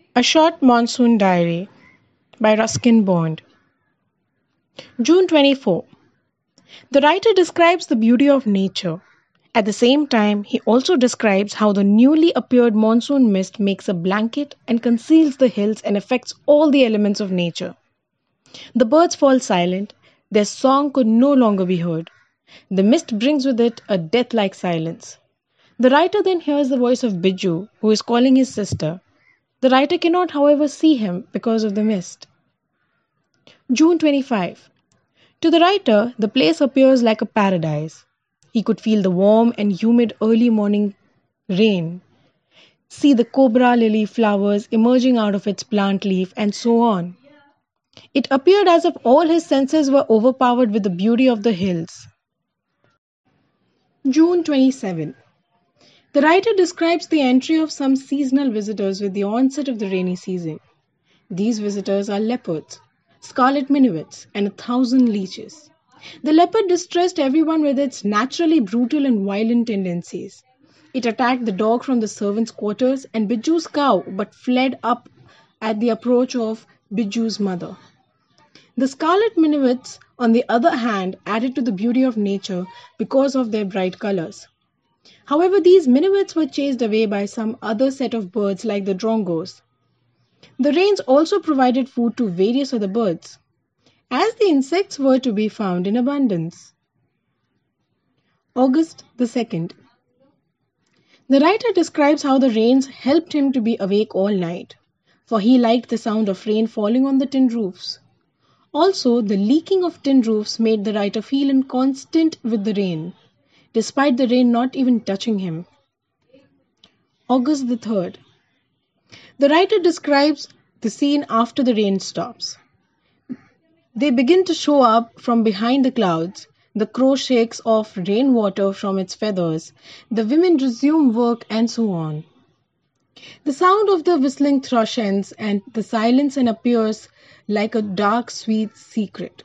A Short Monsoon Diary by Ruskin Bond. June 24. The writer describes the beauty of nature. At the same time, he also describes how the newly appeared monsoon mist makes a blanket and conceals the hills and affects all the elements of nature. The birds fall silent, their song could no longer be heard. The mist brings with it a death like silence. The writer then hears the voice of Biju, who is calling his sister. The writer cannot, however, see him because of the mist. June 25. To the writer, the place appears like a paradise. He could feel the warm and humid early morning rain, see the cobra lily flowers emerging out of its plant leaf, and so on. It appeared as if all his senses were overpowered with the beauty of the hills. June 27. The writer describes the entry of some seasonal visitors with the onset of the rainy season. These visitors are leopards, scarlet minuets, and 1,000 leeches. The leopard distressed everyone with its naturally brutal and violent tendencies. It attacked the dog from the servants' quarters and Biju's cow, but fled up at the approach of Biju's mother. The scarlet minuets, on the other hand, added to the beauty of nature because of their bright colors. However, these minuets were chased away by some other set of birds like the drongos. The rains also provided food to various other birds, as the insects were to be found in abundance. August the 2nd. The writer describes how the rains helped him to be awake all night, for he liked the sound of rain falling on the tin roofs. Also, the leaking of tin roofs made the writer feel in constant with the rain, despite the rain not even touching him. August the 3rd. The writer describes the scene after the rain stops. They begin to show up from behind the clouds. The crow shakes off rainwater from its feathers. The women resume work and so on. The sound of the whistling thrush ends and the silence and appears like a dark, sweet secret.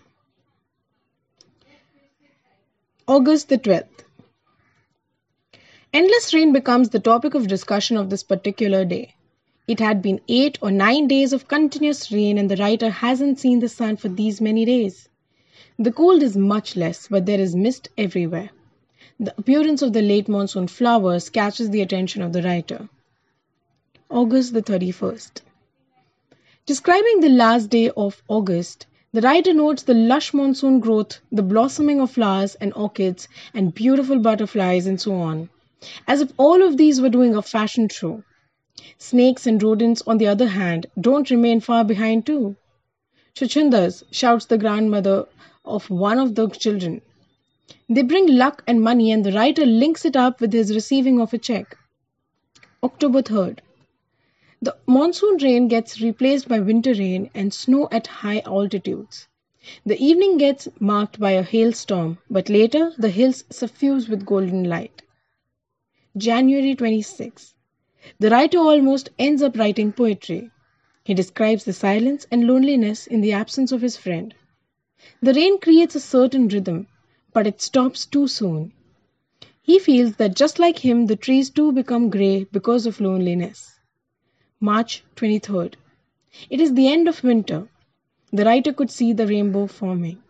August the 12th. Endless rain becomes the topic of discussion of this particular day. It had been 8 or 9 days of continuous rain and the writer hasn't seen the sun for these many days. The cold is much less, but there is mist everywhere. The appearance of the late monsoon flowers catches the attention of the writer. August the 31st. Describing the last day of August, the writer notes the lush monsoon growth, the blossoming of flowers and orchids, and beautiful butterflies and so on, as if all of these were doing a fashion show. Snakes and rodents, on the other hand, don't remain far behind too. Chuchundas, shouts the grandmother of one of the children. They bring luck and money and the writer links it up with his receiving of a check. October 3rd. The monsoon rain gets replaced by winter rain and snow at high altitudes. The evening gets marked by a hailstorm, but later the hills suffuse with golden light. January 26. The writer almost ends up writing poetry. He describes the silence and loneliness in the absence of his friend. The rain creates a certain rhythm, but it stops too soon. He feels that just like him, the trees too become grey because of loneliness. March 23rd. It is the end of winter. The writer could see the rainbow forming.